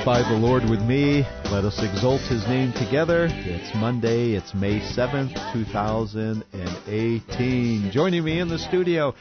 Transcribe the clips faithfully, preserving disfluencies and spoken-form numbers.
Magnify the Lord with me. Let us exalt His name together. It's Monday. It's May seventh, two thousand eighteen. Joining me in the studio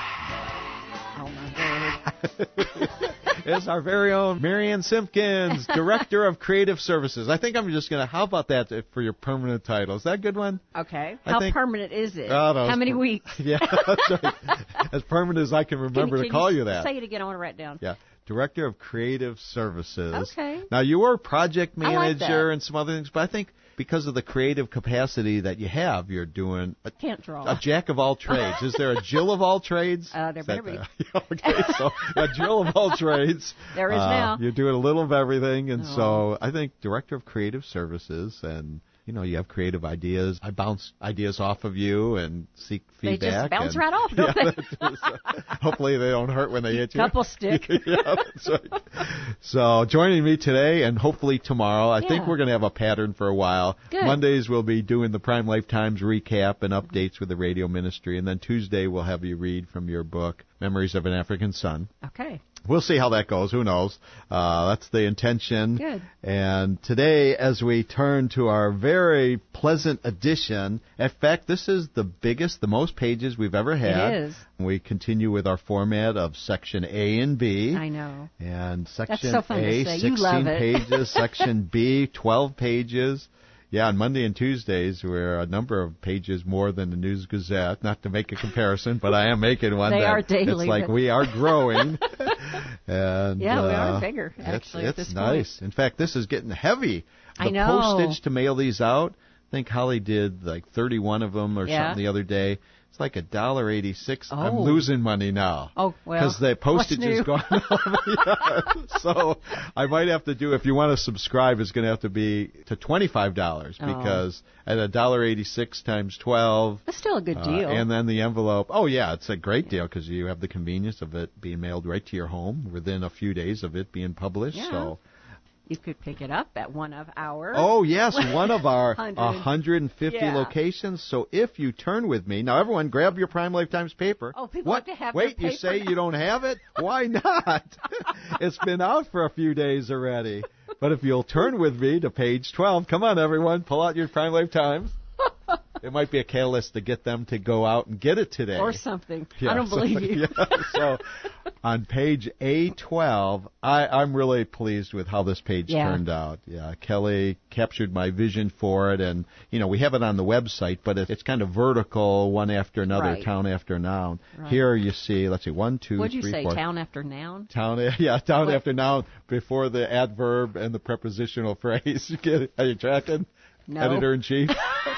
Oh, my God. is our very own Marianne Simpkins, Director of Creative Services. I think I'm just going to, how about that for your permanent title? Is that a good one? Okay. I How think- permanent is it? Oh, no, How it's many per- weeks? Yeah, that's right. As permanent as I can remember Can- to can call you s- that. Say it again. I want to write it down. Yeah. Director of Creative Services. Okay. Now, you were project I like manager that. and some other things, but I think because of the creative capacity that you have, you're doing a, Can't draw. a jack of all trades. Is there a Jill of all trades? Uh, there Is that better the- okay, so a Jill of all trades. There is Uh, now. You're doing a little of everything, and Oh. so I think Director of Creative Services, and you know, you have creative ideas. I bounce ideas off of you and seek They feedback. just bounce and, right off, don't yeah, they? that's- uh, hopefully they don't hurt when they hit you. Couple stick. Yeah, that's right. So joining me today and hopefully tomorrow, I think Yeah. we're going to have a pattern for a while. Good. Mondays we'll be doing the Prime Life Times recap and updates with the radio ministry, and then Tuesday we'll have you read from your book, Memories of an African Son. Okay. We'll see how that goes. Who knows? Uh, that's the intention. Good. And today, as we turn to our very pleasant edition, in fact, this is the biggest, the most pages we've ever had. It is. We continue with our format of Section A and B. I know. And Section so fun to A, say. You sixteen love it. pages. Section B, twelve pages. Yeah, on Monday and Tuesdays, we're a number of pages more than the News Gazette. Not to make a comparison, but I am making one. They that are daily, It's like but- we are growing. and Yeah, we are uh, bigger, it's- actually, at It's, this nice. point. In fact, this is getting heavy. The I know. postage to mail these out, I think Holly did like thirty-one of them or Yeah. something the other day. It's like a dollar eighty-six. I'm Oh. losing money now. Oh, well. Because the postage what's is new? gone up. Yeah. So I might have to do, if you want to subscribe, it's going to have to be to twenty-five dollars Oh. because at a dollar eighty-six times twelve. That's still a good uh, deal. and then the envelope. Oh, yeah, it's a great deal because you have the convenience of it being mailed right to your home within a few days of it being published. Yeah. So. You could pick it up at one of our... Oh, yes, one of our Hundred. one hundred fifty Yeah. locations. So if you turn with me, now everyone grab your Prime Life Times paper. Oh, people what? like to have Wait, their you say paper. you don't have it? Why not? It's been out for a few days already. But if you'll turn with me to page twelve, come on, everyone, pull out your Prime Life Times. It might be a catalyst to get them to go out and get it today. Or something. Yeah, I don't so- believe you. Yeah, so on page A twelve, I, I'm really pleased with how this page Yeah. turned out. Yeah, Kelly captured my vision for it, and you know we have it on the website, but it, it's kind of vertical, one after another, Right. town after noun. Right. Here you see, let's see, one, two, What'd you three, say, four. town after noun? Town, yeah, town What? after noun before the adverb and the prepositional phrase. You get it? Are you tracking? No. Editor in chief.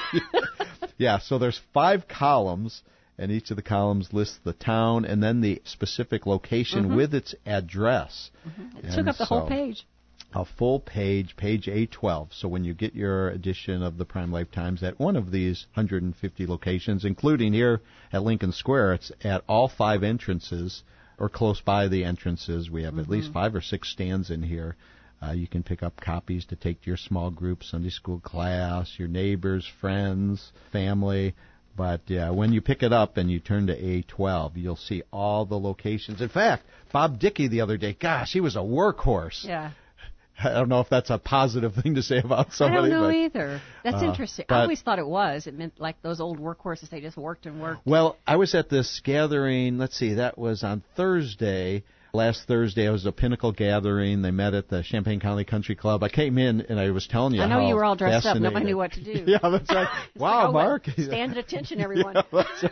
Yeah, so there's five columns, and each of the columns lists the town and then the specific location Mhm. with its address. It And took up the whole so- page. A full page, page A twelve. So when you get your edition of the Prime Life Times at one of these one hundred fifty locations, including here at Lincoln Square, it's at all five entrances or close by the entrances. We have at least Mm-hmm. five or six stands in here. Uh, you can pick up copies to take to your small group, Sunday school class, your neighbors, friends, family. But yeah, when you pick it up and you turn to A twelve, you'll see all the locations. In fact, Bob Dickey the other day, gosh, he was a workhorse. Yeah. I don't know if that's a positive thing to say about somebody. I don't know but, either. That's uh, interesting. but- I always thought it was. It meant like those old workhorses, they just worked and worked. Well, I was at this gathering, let's see, that was on Thursday. Last Thursday, it was a Pinnacle gathering. They met at the Champaign County Country Club. I came in and I was telling you I know how you were all dressed up. fascinating- Nobody knew what to do. Yeah, that's right. It's Wow, like, oh, well, Mark. stand at attention, everyone. Yeah, that's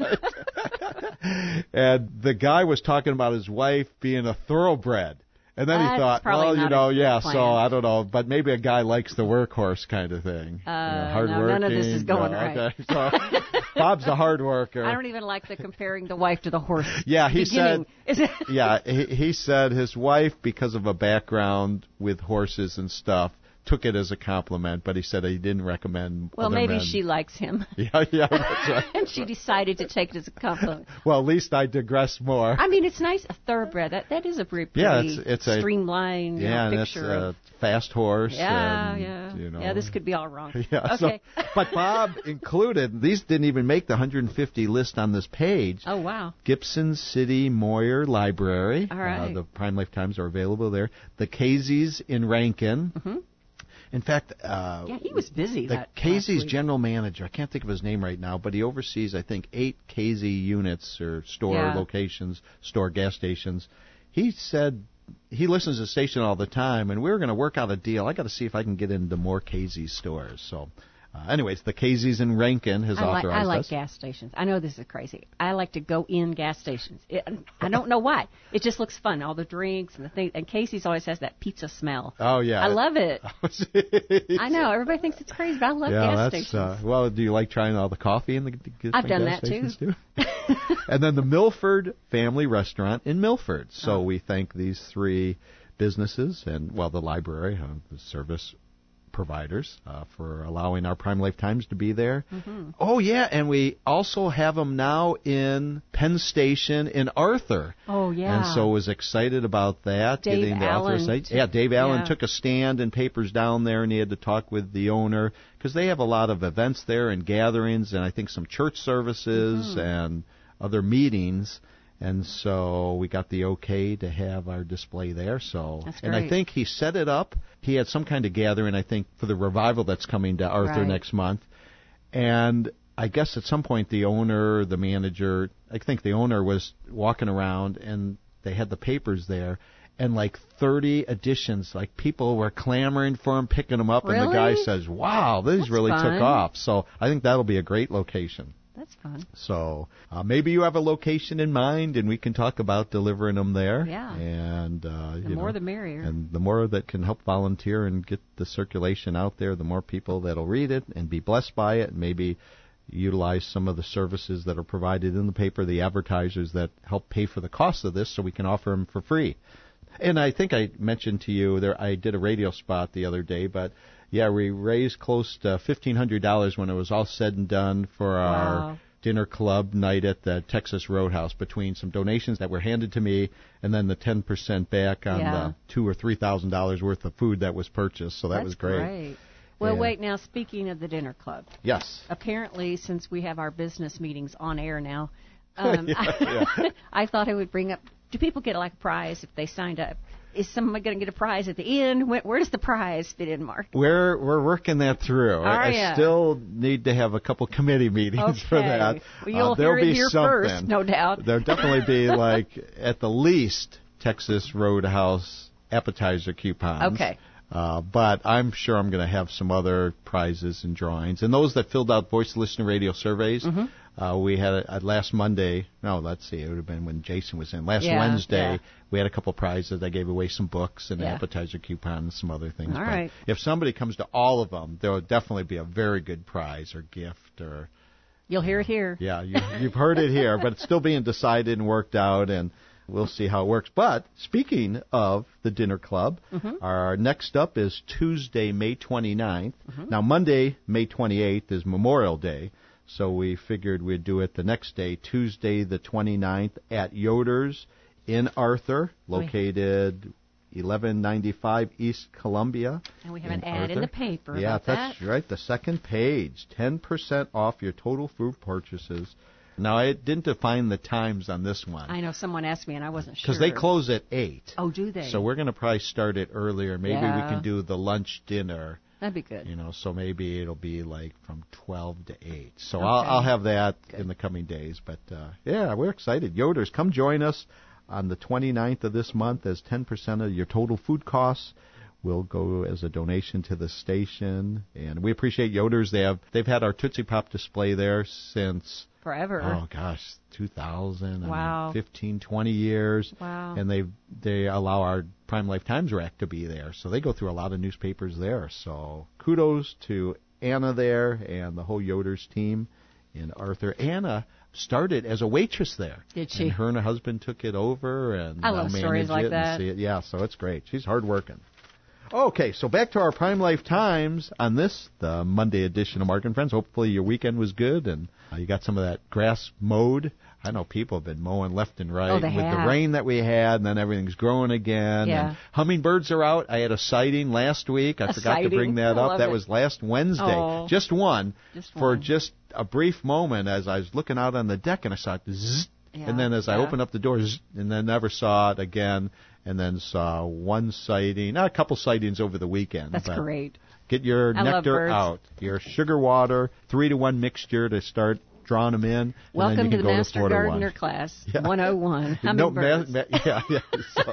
right. And the guy was talking about his wife being a thoroughbred. And then That's he thought, probably well, you not know, a yeah, plan. so I don't know, but maybe a guy likes the workhorse kind of thing. Uh, You know, no, hard none of this is working, going uh, right. Okay, so Bob's a hard worker. I don't even like the comparing the wife to the horse. Yeah, he beginning. Is it? Yeah, he, he said his wife, because of a background with horses and stuff, took it as a compliment, but he said he didn't recommend Well, other maybe men. she likes him. Yeah, yeah, that's right. And she decided to take it as a compliment. Well, at least I digress more. I mean, it's nice, a thoroughbred. That that is a pretty, pretty Yeah, it's- it's a- streamlined you Yeah, know, and it's picture a of. fast horse. Yeah, and, yeah. You know. Yeah, this could be all wrong. Yeah, so- Okay. but Bob included, these didn't even make the one hundred fifty list on this page. Oh, wow. Gibson City Moyer Library. All right. Uh, the Prime Life Times are available there. The Casey's in Rankin. Mm-hmm. In fact, uh, Yeah, he was busy. the that last Casey's week. general manager, I can't think of his name right now, but he oversees, I think, eight Casey units or store Yeah. locations, store gas stations. He said he listens to the station all the time, and we were going to work out a deal. I got to see if I can get into more Casey's stores. So, uh, anyways, the Casey's in Rankin has I like, authorized I like us. gas stations. I know this is crazy. I like to go in gas stations. It, I don't know why. It just looks fun. All the drinks and the things. And Casey's always has that pizza smell. Oh yeah, I love it. I know. Everybody thinks it's crazy, but I love yeah, gas that's, stations. Uh, well, do you like trying all the coffee in the different I've done gas that, stations too. And then the Milford Family Restaurant in Milford. So Oh. we thank these three businesses and, well, the library, uh, the service providers, uh, for allowing our Prime Life Times to be there. Mm-hmm. Oh, yeah, and we also have them now in Penn Station in Arthur. Oh, yeah. And so was excited about that. Dave getting the Allen authorization. took- Yeah, Dave Allen yeah. took a stand and papers down there, and he had to talk with the owner because they have a lot of events there and gatherings, and I think some church services Mm-hmm. and other meetings. And so we got the okay to have our display there. So, That's and I great. think he set it up. He had some kind of gathering, I think, for the revival that's coming to Arthur Right. next month. And I guess at some point the owner, the manager, I think the owner was walking around and they had the papers there. And like thirty editions, like people were clamoring for them, picking them up, and the guy Really? says, "Wow, these That's really fun. took off." So I think that'll be a great location. That's fun. So uh, maybe you have a location in mind, and we can talk about delivering them there. Yeah. And uh, The you more know, the merrier. And the more that can help volunteer and get the circulation out there, the more people that'll read it and be blessed by it, and maybe utilize some of the services that are provided in the paper, the advertisers that help pay for the cost of this, so we can offer them for free. And I think I mentioned to you there, I did a radio spot the other day, but yeah, we raised close to fifteen hundred dollars when it was all said and done for our Wow. dinner club night at the Texas Roadhouse, between some donations that were handed to me and then the ten percent back on Yeah. the two or three thousand dollars worth of food that was purchased. So that That's was great. Well, Yeah. wait, now, speaking of the dinner club, Yes. apparently, since we have our business meetings on air now, um, Yeah, I, I thought I would bring up, do people get like a prize if they signed up? Is someone going to get a prize at the end? Where, where does the prize fit in, Mark? We're we're working that through. I, Are I ya? still need to have a couple committee meetings for Okay. that. Well, you'll uh, there'll hear it be here something. first, no doubt. There'll definitely be like at the least Texas Roadhouse appetizer coupons. Okay. Uh, but I'm sure I'm going to have some other prizes and drawings. And those that filled out voice listener radio surveys, Mm-hmm. uh, we had a, a last Monday. No, let's see, it would have been when Jason was in. Last Yeah, Wednesday, yeah. we had a couple prizes. I gave away some books and an Yeah. appetizer coupon and some other things. All But right. if somebody comes to all of them, there will definitely be a very good prize or gift or. You'll hear it here. Yeah, you, you've heard it here, but it's still being decided and worked out, and we'll see how it works. But speaking of the dinner club, Mm-hmm. our next up is Tuesday, May twenty-ninth. Mm-hmm. Now, Monday, May twenty-eighth is Memorial Day, so we figured we'd do it the next day, Tuesday the twenty-ninth, at Yoder's in Arthur, located eleven ninety-five East Columbia. And we have an in ad in Arthur. the paper Yeah, about that's that. right. The second page, ten percent off your total food purchases. Now, I didn't define the times on this one I know someone asked me, and I wasn't sure. because they close at eight. Oh, do they? So we're going to probably start it earlier. Maybe Yeah. we can do the lunch dinner. That'd be good. You know, so maybe it'll be like from twelve to eight. So Okay. I'll, I'll have that in the coming days. But uh, yeah, we're excited. Yoder's, come join us on the twenty-ninth of this month, as ten percent of your total food costs will go as a donation to the station. And we appreciate Yoder's. They have they've had our Tootsie Pop display there since Forever. oh gosh, two thousand. Wow. I mean, fifteen, twenty years. Wow. And they they allow our Prime Life Times rack to be there. So they go through a lot of newspapers there. So kudos to Anna there and the whole Yoder's team in Arthur. Anna started as a waitress there. Did she? And her and her husband took it over and I now love manage stories like it and that. see it. Yeah, so it's great. She's hardworking. Okay, so back to our Prime Life Times on this, the Monday edition of Mark and Friends. Hopefully your weekend was good and uh, you got some of that grass mowed. I know people have been mowing left and right oh, they with have. the rain that we had, and then everything's growing again. Yeah. And hummingbirds are out. I had a sighting last week. I a forgot sighting. to bring that I up. love That it. was last Wednesday. Oh. Just one. Just for one. just a brief moment as I was looking out on the deck, and I saw it zzz, Yeah, and then as I yeah. opened up the door, zzz, and then never saw it again, and then saw one sighting, not a couple sightings over the weekend. That's but great. Get your I love nectar birds. out. Your sugar water, three to one mixture to start drawing them in. Welcome and then you to can the go Master to four to Gardener one. class, Yeah. one oh one, No, ma- hummingbirds. ma- yeah, yeah. So,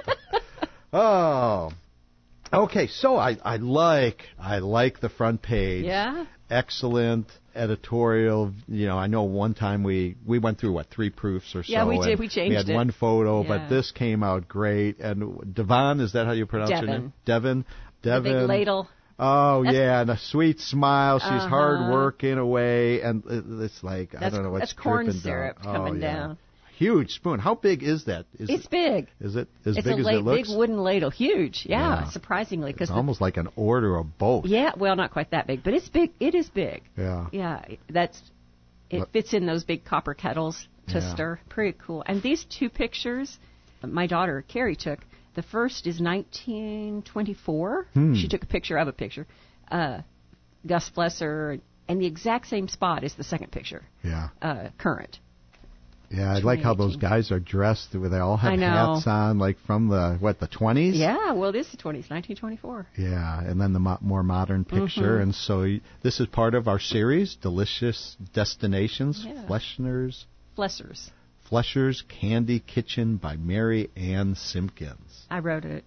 oh, okay. So I, I like I like the front page. Yeah. Excellent editorial. You know, I know one time we, we went through what three proofs or so. Yeah, we did. and We changed We had it. one photo, Yeah. but this came out great. And Devon, is that how you pronounce Devin. her name? Devin. The Devin. big ladle. Oh That's- yeah, and a sweet smile. She's Uh-huh. hard working away, and it- it's like I That's- don't know what's that's corn dripping syrup down. coming oh, yeah. down. Huge spoon. How big is that? Is It's it, big. Is it as It's big a as la- it looks? big wooden ladle. Huge. Yeah, Yeah. surprisingly. It's Cause the, almost like an order of both. yeah, well, not quite that big, but it's big. It is big. Yeah. Yeah, that's it But- fits in those big copper kettles to Yeah. stir. Pretty cool. And these two pictures, my daughter Carrie took. The first is nineteen twenty-four. Hmm. She took a picture of a picture. Uh, Gus Flesser, and the exact same spot is the second picture. Yeah. Uh, current. Yeah, I like how those twenty eighteen. guys are dressed. Where they all have I know. hats on, like from the what the twenties. Yeah, well, this is the twenties, nineteen twenty-four. Yeah, and then the mo- more modern picture, Mhm. and so y- this is part of our series, Delicious Destinations, Yeah. Fleschner's, Flessers. Flesher's Candy Kitchen by Mary Ann Simpkins. I wrote it.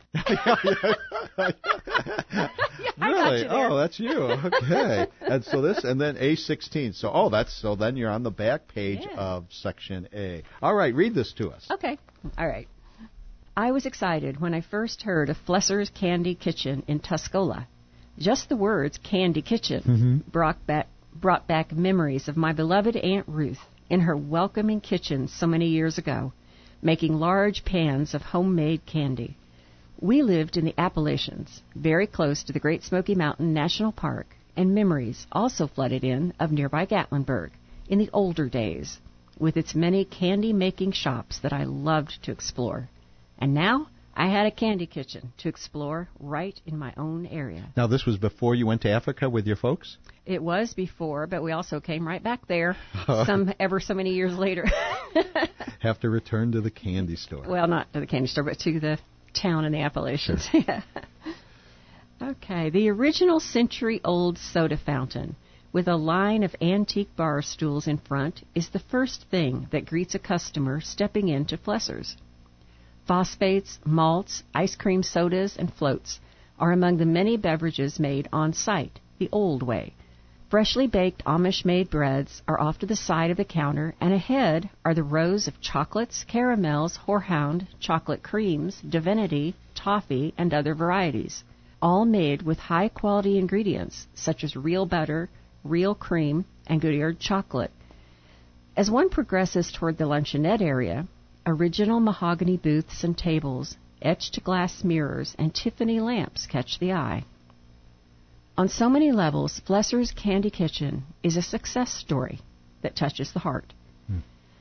Really? you there. Oh, that's you. Okay. And so this, and then A sixteen. So, oh, that's so. Then you're on the back page Yeah. of section A. All right, read this to us. Okay. All right. I was excited when I first heard of Flesser's Candy Kitchen in Tuscola. Just the words Candy Kitchen Mhm. brought back brought back memories of my beloved Aunt Ruth in her welcoming kitchen so many years ago, making large pans of homemade candy. We lived in the Appalachians, very close to the Great Smoky Mountain National Park, and memories also flooded in of nearby Gatlinburg in the older days, with its many candy-making shops that I loved to explore. And now I had a candy kitchen to explore right in my own area. Now, this was before you went to Africa with your folks? It was before, but we also came right back there some ever so many years later. Have to return to the candy store. Well, not to the candy store, but to the town in the Appalachians. Yeah. Okay, the original century-old soda fountain with a line of antique bar stools in front is the first thing that greets a customer stepping into Flesser's. Phosphates, malts, ice cream sodas, and floats are among the many beverages made on site, the old way. Freshly baked Amish-made breads are off to the side of the counter, and ahead are the rows of chocolates, caramels, horehound, chocolate creams, divinity, toffee, and other varieties, all made with high-quality ingredients such as real butter, real cream, and Goodyear chocolate. As one progresses toward the luncheonette area, original mahogany booths and tables, etched glass mirrors, and Tiffany lamps catch the eye. On so many levels, Flesser's Candy Kitchen is a success story that touches the heart. Hmm.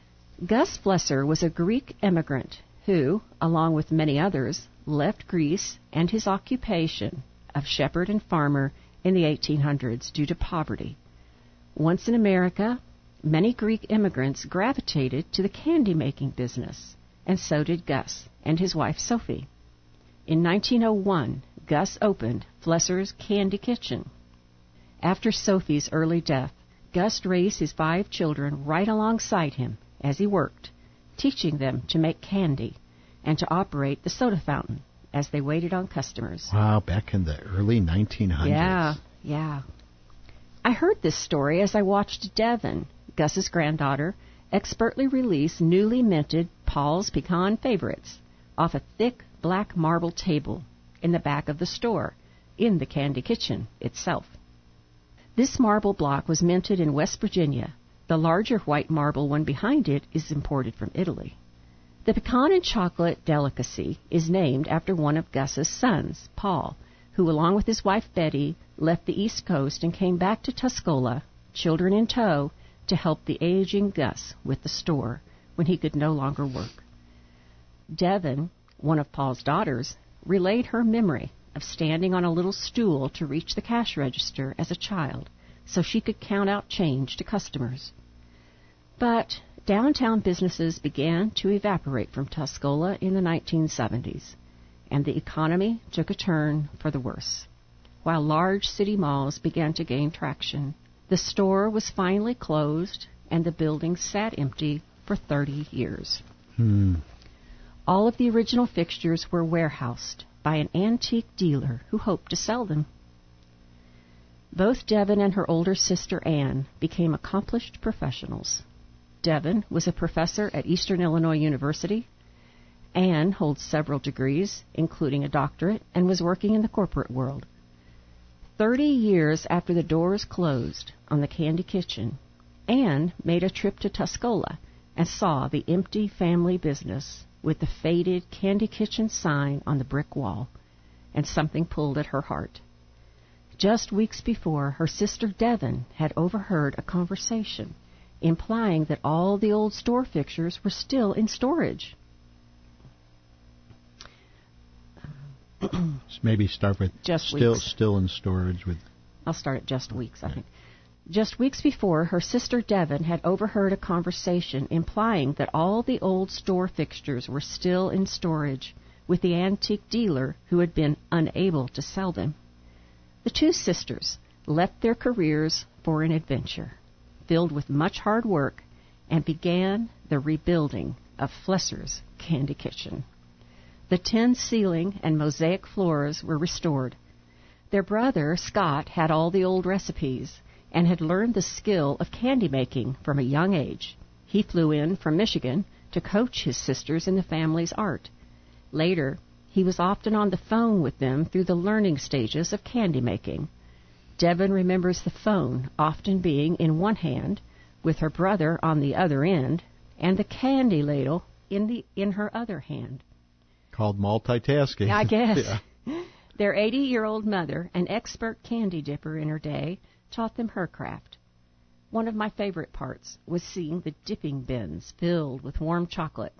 Gus Flesser was a Greek immigrant who, along with many others, left Greece and his occupation of shepherd and farmer in the eighteen hundreds due to poverty. Once in America, many Greek immigrants gravitated to the candy-making business, and so did Gus and his wife Sophie. In nineteen oh one, Gus opened Flesser's Candy Kitchen. After Sophie's early death, Gus raised his five children right alongside him as he worked, teaching them to make candy and to operate the soda fountain as they waited on customers. Wow, back in the early nineteen hundreds. Yeah, yeah. I heard this story as I watched Devin, Gus's granddaughter, expertly release newly minted Paul's Pecan Favorites off a thick black marble table in the back of the store, in the Candy Kitchen itself. This marble block was minted in West Virginia. The larger white marble one behind it is imported from Italy. The pecan and chocolate delicacy is named after one of Gus's sons, Paul, who, along with his wife Betty, left the East Coast and came back to Tuscola, children in tow, to help the aging Gus with the store when he could no longer work. Devin, one of Paul's daughters, relayed her memory of standing on a little stool to reach the cash register as a child so she could count out change to customers. But downtown businesses began to evaporate from Tuscola in the nineteen seventies, and the economy took a turn for the worse. While large city malls began to gain traction, the store was finally closed, and the building sat empty for thirty years. Hmm. All of the original fixtures were warehoused by an antique dealer who hoped to sell them. Both Devin and her older sister Anne became accomplished professionals. Devin was a professor at Eastern Illinois University. Anne holds several degrees, including a doctorate, and was working in the corporate world. Thirty years after the doors closed on the Candy Kitchen, Anne made a trip to Tuscola and saw the empty family business with the faded Candy Kitchen sign on the brick wall, and something pulled at her heart. Just weeks before, her sister Devin had overheard a conversation implying that all the old store fixtures were still in storage. Maybe start with just still weeks. still in storage with. I'll start at just weeks, I think. Just weeks before, her sister Devin had overheard a conversation implying that all the old store fixtures were still in storage with the antique dealer who had been unable to sell them. The two sisters left their careers for an adventure filled with much hard work and began the rebuilding of Flesser's Candy Kitchen. The tin ceiling and mosaic floors were restored. Their brother, Scott, had all the old recipes and had learned the skill of candy making from a young age. He flew in from Michigan to coach his sisters in the family's art. Later, he was often on the phone with them through the learning stages of candy making. Devin remembers the phone often being in one hand, with her brother on the other end, and the candy ladle in the in her other hand. Called multitasking. I guess. Yeah. Their eighty-year-old mother, an expert candy dipper in her day, taught them her craft. One of my favorite parts was seeing the dipping bins filled with warm chocolate,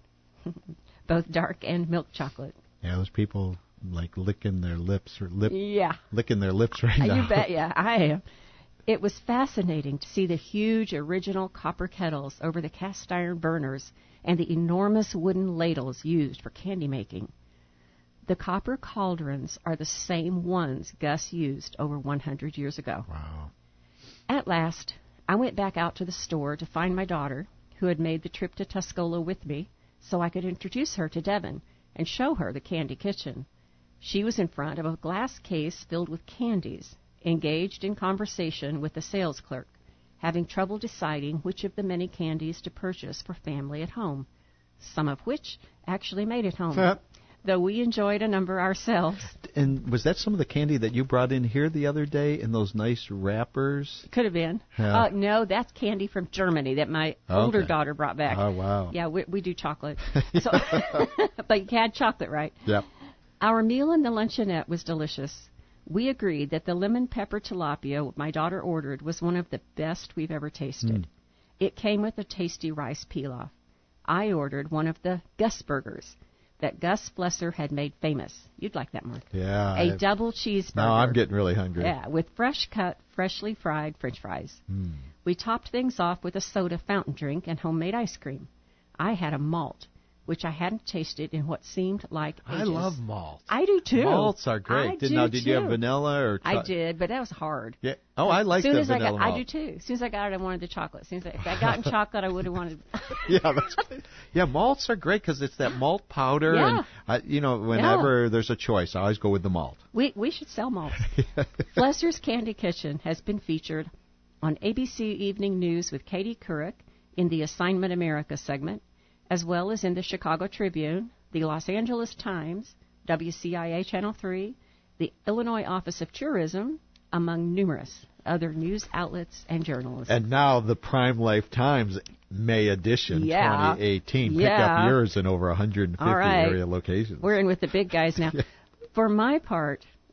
both dark and milk chocolate. Yeah, those people like licking their lips or lip, yeah, licking their lips right now. You bet, yeah, I am. It was fascinating to see the huge original copper kettles over the cast iron burners and the enormous wooden ladles used for candy making. The copper cauldrons are the same ones Gus used over one hundred years ago. Wow. At last, I went back out to the store to find my daughter, who had made the trip to Tuscola with me, so I could introduce her to Devin and show her the Candy Kitchen. She was in front of a glass case filled with candies, engaged in conversation with the sales clerk, having trouble deciding which of the many candies to purchase for family at home, some of which actually made it home, though we enjoyed a number ourselves. And was that some of the candy that you brought in here the other day in those nice wrappers? Could have been. Yeah. Uh, no, that's candy from Germany that my Okay. older daughter brought back. Oh, wow. Yeah, we, we do chocolate. So, but you had chocolate, right? Yep. Our meal in the luncheonette was delicious. We agreed that the lemon pepper tilapia my daughter ordered was one of the best we've ever tasted. Mm. It came with a tasty rice pilaf. I ordered one of the Gus burgers that Gus Flesser had made famous. You'd like that, Mark. Yeah. A I've, double cheeseburger. Now I'm getting really hungry. Yeah, with fresh cut, freshly fried French fries. Mm. We topped things off with a soda fountain drink and homemade ice cream. I had a malt, which I hadn't tasted in what seemed like ages. I love malt. I do too. Malts are great. I did, do now, did too. you have vanilla or? Cho- I did, but that was hard. Yeah. Oh, I like soon the as vanilla I got, malt. I do too. As soon as I got it, I wanted the chocolate. As soon as I, if I got in chocolate, I would have wanted. yeah, that's good. Yeah, malts are great because it's that malt powder, Yeah. and uh, you know, whenever yeah. there's a choice, I always go with the malt. We we should sell malts. Flesser's Candy Kitchen has been featured on A B C Evening News with Katie Couric in the Assignment America segment, as well as in the Chicago Tribune, the Los Angeles Times, W C I A Channel three, the Illinois Office of Tourism, among numerous other news outlets and journalists. And now the Prime Life Times May edition, yeah. twenty eighteen. Yeah. Pick up yours in over one hundred fifty All right. area locations. We're in with the big guys now. For my part,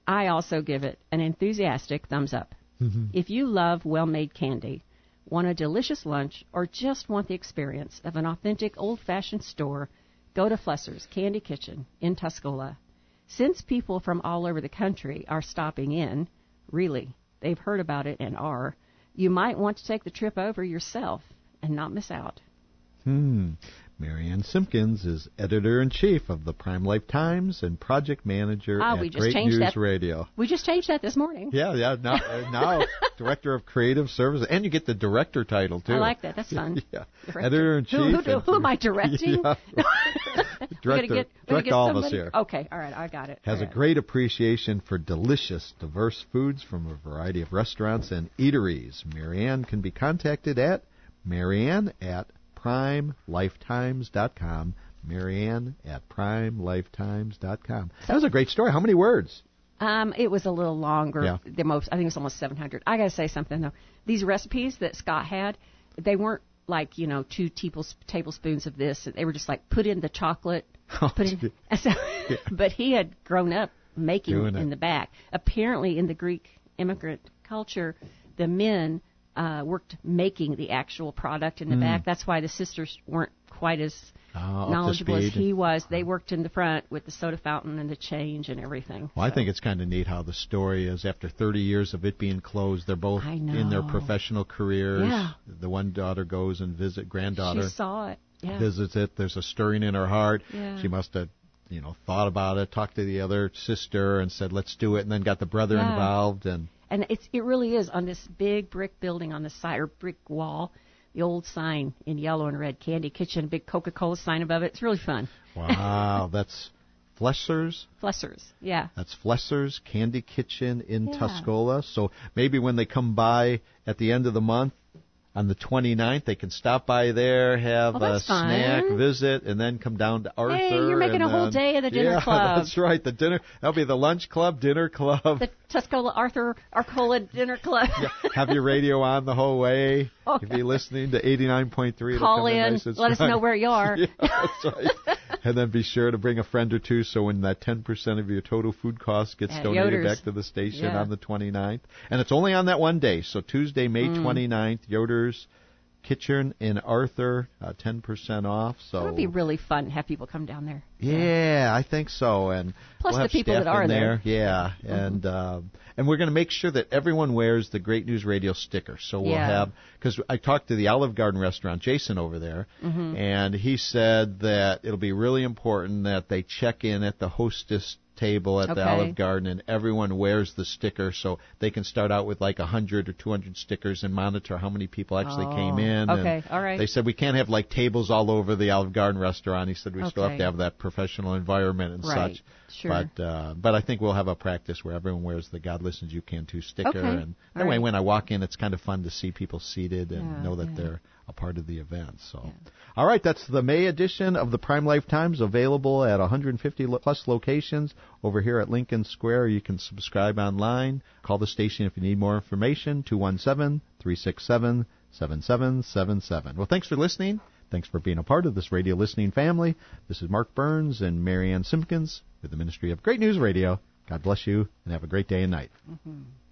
I also give it an enthusiastic thumbs up. Mm-hmm. If you love well-made candy, want a delicious lunch, or just want the experience of an authentic old-fashioned store, go to Flesser's Candy Kitchen in Tuscola. Since people from all over the country are stopping in, really, they've heard about it and are, you might want to take the trip over yourself and not miss out. Hmm. Marianne Simpkins is editor-in-chief of the Prime Life Times and project manager ah, at we just Great changed News that. Radio. We just changed that this morning. Yeah, yeah. Now, uh, now director of creative services, and you get the director title too. I like that. That's fun. Yeah, Director. editor-in-chief. Who, who, do, who am I directing? Yeah. Director, get, direct get all somebody? of us here. Okay, all right, I got it. Has all a right. great appreciation for delicious, diverse foods from a variety of restaurants and eateries. Marianne can be contacted at Marianne at prime lifetimes dot com. Marianne at prime lifetimes dot com. That was a great story. How many words? Um, it was a little longer. Yeah. The most, I think it was almost seven hundred. I got to say something though. These recipes that Scott had, they weren't like, you know, two tables, tablespoons of this. They were just like put in the chocolate. Oh, put in, so, yeah. But he had grown up making Doing it in it. the back. Apparently, in the Greek immigrant culture, the men uh, worked making the actual product in the Mm. back. That's why the sisters weren't quite as Oh, knowledgeable as speed. he was. They worked in the front with the soda fountain and the change and everything. Well, so. I think it's kind of neat how the story is. After thirty years of it being closed, they're both I know. in their professional careers. Yeah. The one daughter goes and visit granddaughter. She saw it. Yeah. Visits it. There's a stirring in her heart. Yeah. She must have, you know, thought about it, talked to the other sister, and said, "Let's do it," and then got the brother Yeah. involved. And And it's it really is on this big brick building on the side, or brick wall, the old sign in yellow and red, Candy Kitchen, a big Coca-Cola sign above it. It's really fun. wow, that's Flesser's. Flesser's, yeah. That's Flesser's Candy Kitchen in Yeah. Tuscola. So maybe when they come by at the end of the month, on the twenty-ninth, they can stop by there, have Oh, a that's fun. snack, visit, and then come down to Arthur. Hey, you're making and a whole then- day of the dinner yeah, club. That's right. The dinner. That'll be the lunch club, dinner club. The Tuscola Arthur Arcola Dinner Club. Yeah, have your radio on the whole way. Oh, if you're listening to eighty-nine point three, it'll Call come in, nice and let us strong. know where you are. Yeah, that's right. And then be sure to bring a friend or two, so when that ten percent of your total food cost gets At donated Yoder's. back to the station Yeah. on the twenty-ninth. And it's only on that one day, so Tuesday, May Mm. twenty-ninth, Yoder's Kitchen in Arthur, uh, ten percent off. So That would be really fun to have people come down there. yeah, I think so. And Plus we'll the have people staff that are in there. Yeah, mm-hmm. and uh, and we're going to make sure that everyone wears the Great News Radio sticker. So we'll Yeah. have, because I talked to the Olive Garden restaurant, Jason over there, Mm-hmm. and he said that it'll be really important that they check in at the hostess table at Okay. the Olive Garden, and everyone wears the sticker, so they can start out with like one hundred or two hundred stickers and monitor how many people actually Oh, came in. okay, And all right. They said we can't have like tables all over the Olive Garden restaurant. He said we still have Okay. to have that professional environment and Right, such. sure. But uh, but I think we'll have a practice where everyone wears the God Listens You Can Too sticker, Okay, and that all way right. when I walk in, it's kind of fun to see people seated and Yeah, know that yeah. they're a part of the event. So, all right, that's the May edition of the Prime Life Times, available at one hundred fifty lo- plus locations over here at Lincoln Square. You can subscribe online. Call the station if you need more information, two one seven, three six seven, seven seven seven seven. Well, thanks for listening. Thanks for being a part of this radio listening family. This is Mark Burns and Marianne Simpkins with the Ministry of Great News Radio. God bless you, and have a great day and night. Mm-hmm.